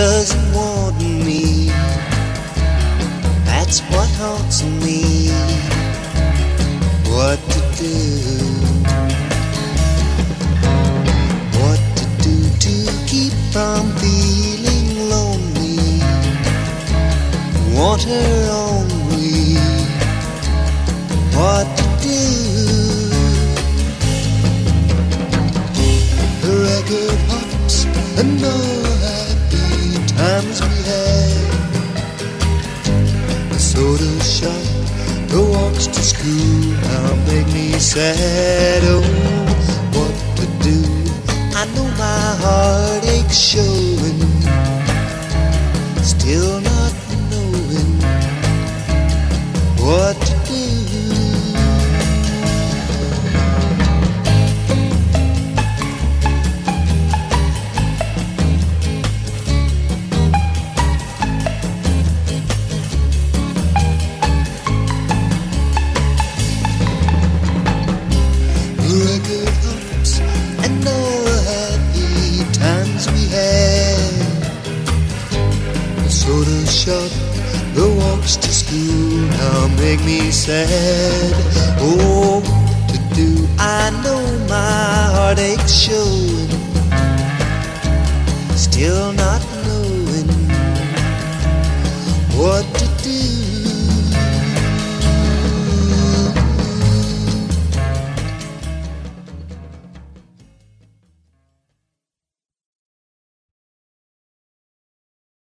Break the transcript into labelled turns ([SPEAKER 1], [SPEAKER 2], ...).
[SPEAKER 1] doesn't want me. That's what haunts me. What to do? What to do to keep from feeling lonely? Want her only. What to do? The record pops and the happy times we had. The soda shop, the walks to school now make me sad. Oh, what to do? I know my heartache's showing, still not knowing what to do. Record hops and all the happy times we had. The soda shop, the walks to school now make me sad. Oh, what to do? I know my heartache's showing, still not